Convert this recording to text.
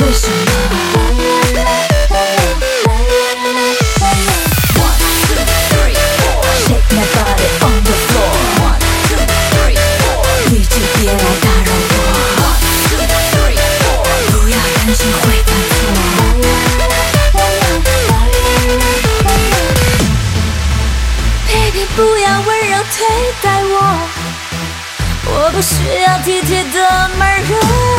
为什么？Shake my body on the floor. 你就别来打扰我。不要担心会犯错。Baby， 不要温柔对待我，我不需要体贴的温柔。